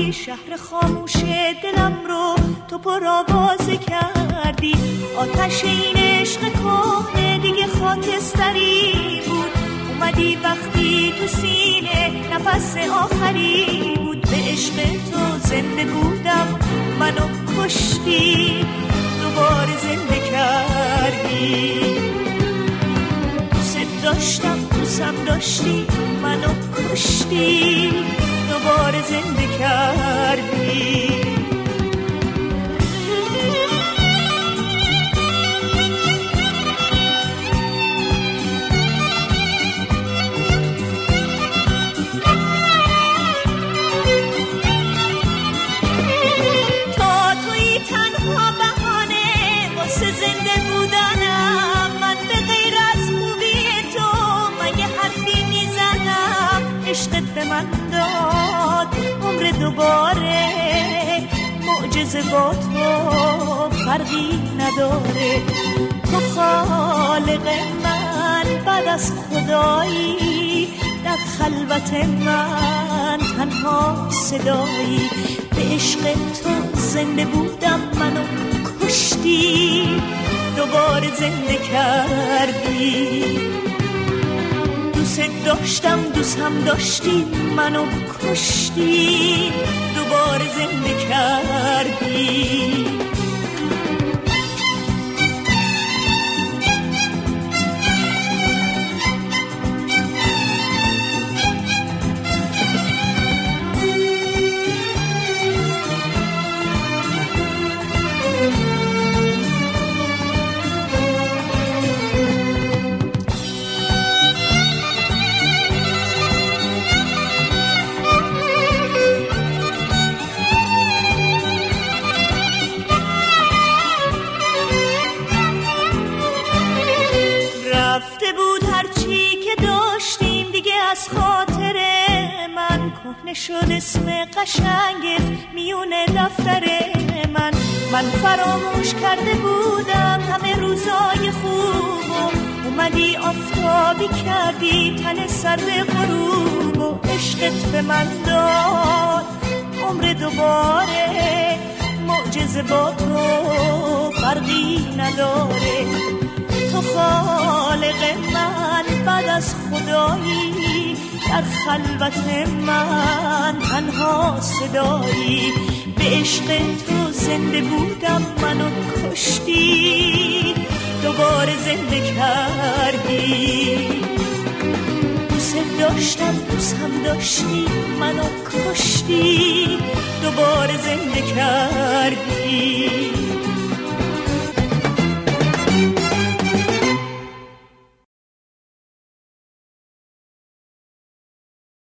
کردی، شهر خاموش دلم رو تو پرآوازه کردی. آتش این عشق کهنه دیگه خاکستری بود، اومدی وقتی تو سینه نفس آخری بود. به عشق تو زنده بودم، منو کشتی، دوباره زنده کردی. دوست داشتم، دوستم داشتی، منو کشتی، دوباره زنده کردی. عشقت به من داد عمر دوباره، معجزه با تو فرقی نداره. تو خالق من بعد از خدایی، در خلوت من تنها صدایی. به عشق تو زنده بودم، منو کشتی، دوباره زنده کردی. دوست داشتم، دوست هم داشتی، منو کشتی، دوباره زنده کردی. شد اسم قشنگت میون دفتر من فراموش کرده بودم همه روزای خوبو. اومدی آفتابی کردی تن سر غروب، و عشقت به من داد عمر دوباره، معجزه با تو فرقی نداره. تو خالق من بعد از خدایی، در خلوت من تنها صدایی. به عشق تو زنده بودم، منو کشتی، دوباره زنده کردی. دوست داشتم، دوست هم داشتی، منو کشتی، دوباره زنده کردی.